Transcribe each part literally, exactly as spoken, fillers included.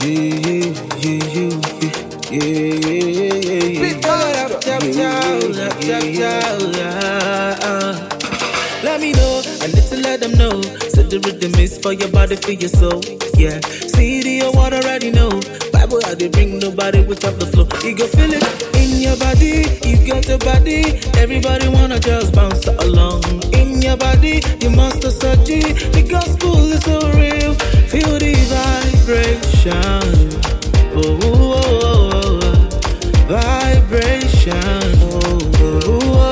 Let me know, I need to let them know. Said the rhythm is for your body, for your soul. Yeah, see the what already know. Bible how they bring nobody without the flow. You go feel it in your body, you got your body. Everybody wanna just bounce along. In your body, you must have searched it. The gospel is so real. Feel the vibration. Oh, oh, oh, oh, oh. Vibration. Oh, oh, oh, oh.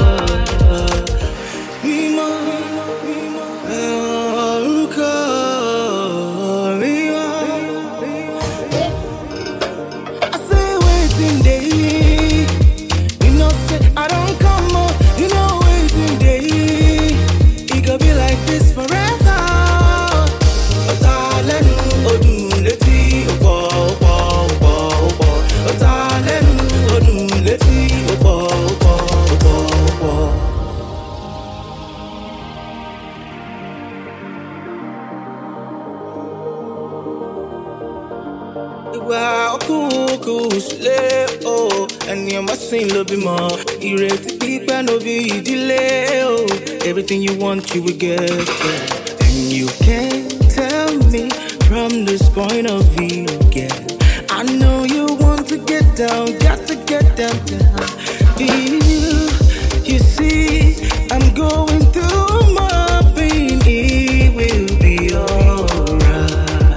Wow, cool, cool, slay, oh. And you must sing a little bit more. You ready to be and no be delay, oh. Everything you want, you will get. Yeah. And you can't tell me from this point of view, yeah. I know you want to get down, got to get down, down. You, you see, I'm going through my pain, it will be alright.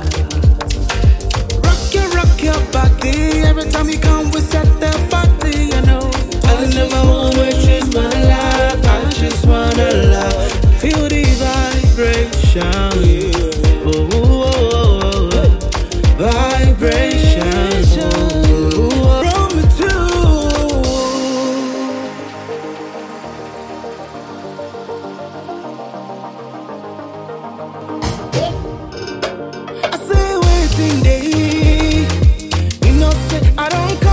Every time you come, we set the party, you know. I never wanna choose my life, I just wanna love. Feel the vibration. Oh, oh, oh, oh. Vibration. Oh, oh, oh. From me too. I say waiting day. I don't